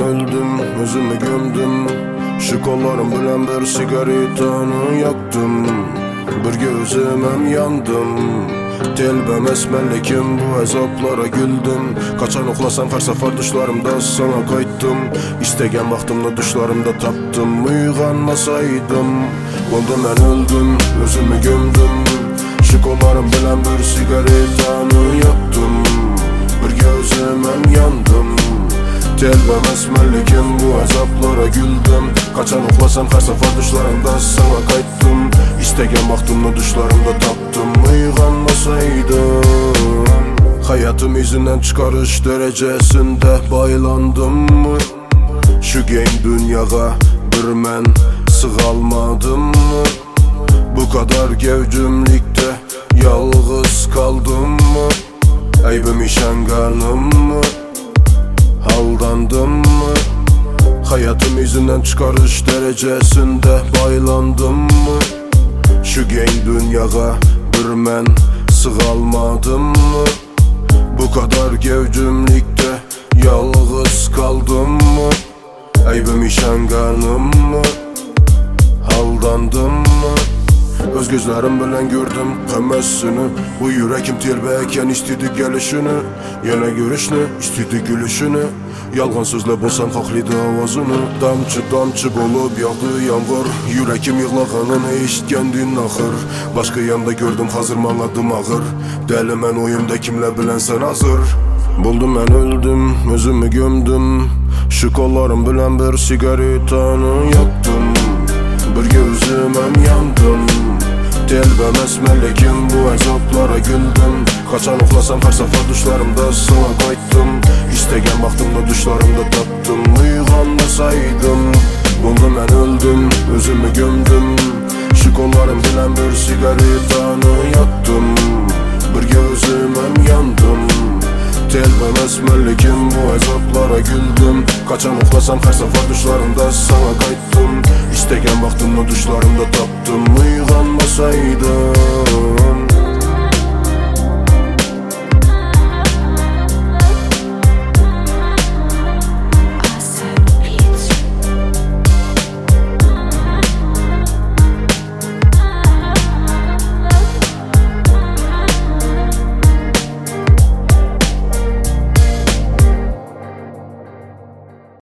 öldüm, özümü gömdüm. Şu kollarım bilen bir sigaretanı yaktım. Bir gözüm hem yandım. Telbem esmerlikim, bu azaplara güldüm. Kaçan oxlasam her sefer düşlerimde sana kayttım. İstegen vaxtımda düşlerimde taptım. Uyğanmasaydım, oldu ben öldüm, özümü gömdüm. Şu kollarım bilen bir sigaretanı yaktım. Bir gözüm hem yandım. Telbem esmerlikim, bu azaplara güldüm. Kaçan oxlasam her sefer düşlerimde sana kayttım. İstegen vaxtımda düşlerimde taptım. Uyğanmasaydım. Hayatım yüzünden çıkarış derecesinde baylandım. Şu gen dünyaya bir men sığalmadım. Bu kadar gevcümlikte yalğız kaldım. Aybım işenganım, aldandım. Hayatım yüzünden çıkarış derecesinde baylandım. Şu gen dünyaya bir men sığalmadım. Bu kadar gevcümlikte yalğız kaldım. Aybım işenganım, aldandım. Öz gözlerim bilen gördüm qemmesini. Bu yürekim terbeyken istedi gelişini. Yana görüşünü, istedi gülüşünü. Yalğan sözle bolsam haklıydı avazını. Damcı damcı bolup yağdı yağmur. Yürekim yığlağanını eşitkendin axır. Başka yanda gördüm hazır manadım ağır. Deli mən oyumda kimle bilen sen hazır. Buldum ben öldüm, özümü gömdüm. Şu kollarım bilen bir sigaretanı yaktım. Bir gözüm hem yandım. Telbem esmerlikim, bu azaplara güldüm. Kaçan oxlasam her sefer düşlerimde sana kayttım. İstegen vaxtımda düşlerimde taptım. Uyğanmasaydım, buldum ben öldüm, özümü gömdüm. Şu kollarım bilen bir sigaretanı yaktım. Bir gözüm hem yandım. Telbem esmerlikim, bu azaplara güldüm. Kaçan oxlasam her sefer düşlerimde sana kayttım. İstegen vaxtımda düşlerimde taptım. Uyğanmasaydım.